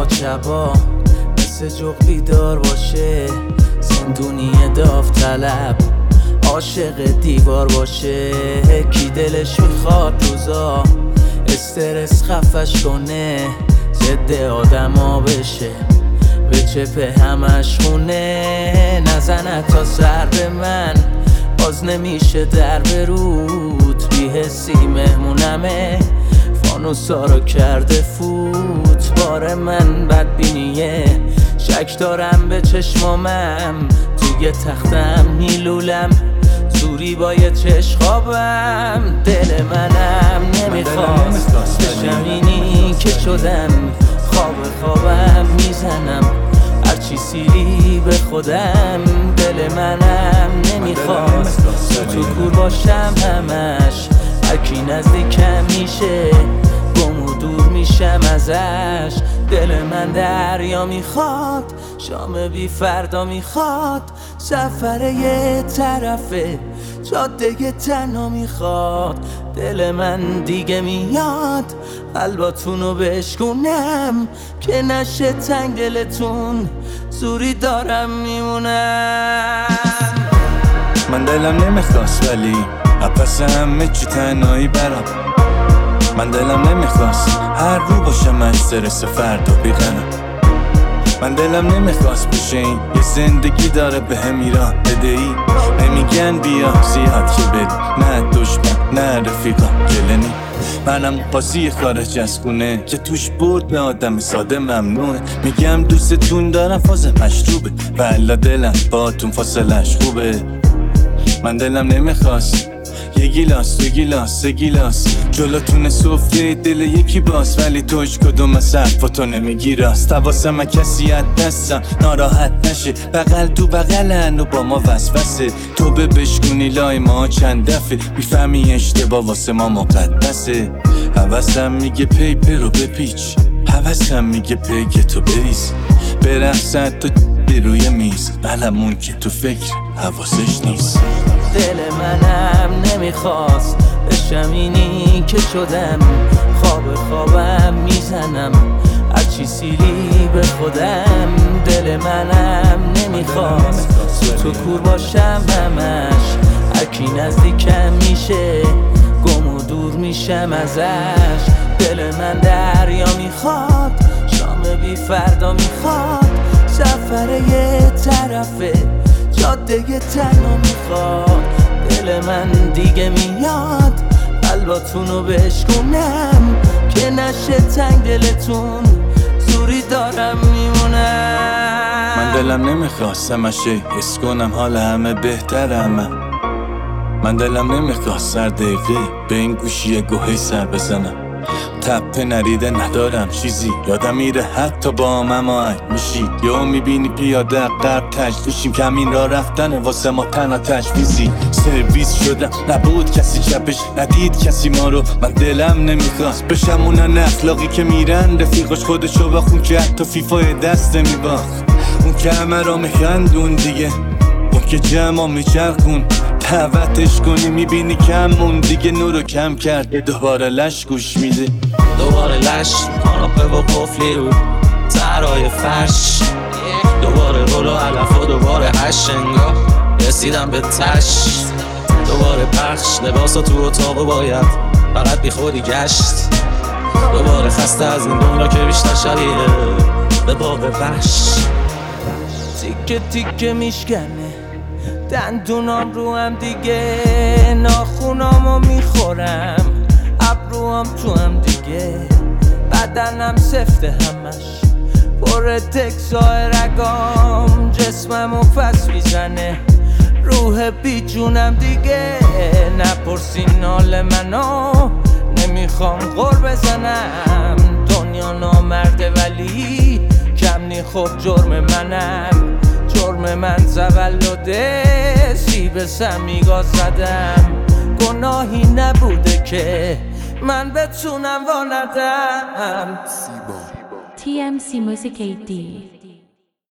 شبا مثل جغ بیدار باشه، زندونی داوطلب عاشق دیوار باشه. کی دلش میخواد روزا استرس خفش کنه، ضد آدما بشه به چپه همش خونه. نزنه تا سر به من باز نمیشه در برود، بی‌حسی مهمونمه فانوسا رو کرده فوت. بار من بدبینیه، شک دارم به چشمامم، توی تختم میلولم زوری با یه چشم خوابم. دل منم نمیخواست بشم اینی که شدم، خوابم میزنم هرچی سیری به خودم. دل منم نمیخواست تو کور باشم همش، هرکی نزدیکم میشه گم و دور میشم ازش. دل من دریا میخواد، شام بی فردا میخواد، سفر یه طرفه جاده تنها میخواد. دل من دیگه میاد قلباتونو بشکونم، که نشه تنگ دلتون زوری دارم میمونم. من دلم نمیخواست ولی پس همه چی تنهایی برام. من دلم نمیخواست هر رو باشم استرس فردا بیغنم. من دلم نمیخواست بشه این یه زندگی داره به هم ایران بدهی. نمیگن بیا زیاد که بری، نه دشمن نه رفیقا گلنی. منم قاسی خارج از خونه که توش برد به آدم ساده ممنوعه. میگم دوستتون دارم فاز مشروبه، والا دلم باهاتون فاصلش خوبه. من دلم نمیخواست یه گیلاس دو گیلاس سه گیلاس جلوتون سفره دل یکی باز، ولی توش کدوم از حرفاتو نمیگی راست. حواسم کسی از دستم ناراحت نشه، بغل تو بغلن و با ما وسوسه. تو به بشکونی لای ما چند دفعه، میفهمی اشتباه واسه ما مقدسه. حواسم میگه پیپر رو بپیچ، حواسم میگه پیک تو بریز، برقصد تو روی میز، بلمون که تو فکر حواسش نیست. دل منم نمیخواست بشم اینی که شدم، خوابم میزنم هرچی سیلی به خودم. دل منم نمیخواست تو کور باشم همش، هرکی نزدیکم میشه گم و دور میشم ازش. دل من دریا میخواد، شام بی فردا میخواد، سفر یه طرفه جاده تنها میخواد. دل من دیگه میاد قلباتونو بشکونم، که نشه تنگ دلتون زوری دارم میمونم. من دلم نمیخواست همشه حس کنم حال همه بهترم. من دلم نمیخواست هر دقیقه به این گوشی گوهی سر بزنم. تپه نریده ندارم چیزی یادم میره حتی با مماعک میشی. یا میبینی پیاده قرب تجلیشیم، کمین را رفتن واسه ما تنها تجویزی. سرویس شدم نبود کسی چپش، ندید کسی ما رو. من دلم نمیخواست بشم اونن اخلاقی که میرن رفیقاش خودشو بخون که حتی فیفای دست نمیباخت. اون که همه را میخندون دیگه، اون که جمع میچرخون دعوتش کنی میبینی کمون دیگه. نورو کم کرده دوباره لش گوش میده، دوباره لش کاناپه و قفلی رو سرای فرش، دوباره رول و علف و دوباره هشت انگار رسیدم به تش. دوباره پخش لباس و تو اتاق باید فقط بی خودی گشت. دوباره خسته از این دنیا که بیشتر شبیه به باغ وحش. تیکه تیکه میشکنه دندونام رو هم دیگه، ناخونامو میخورم ابروام تو هم دیگه. بدنم سفته همش پر تکسای رگام، جسممو پس میزنه روح بی جونم دیگه. نپرسین حال منو نمیخوام غر بزنم، دنیا نامرده ولی کم نی خب جرم منم. جرم من تولده سیب سمیگا زدم، گناهی نبوده که من بتونم واندم. TMC Music AD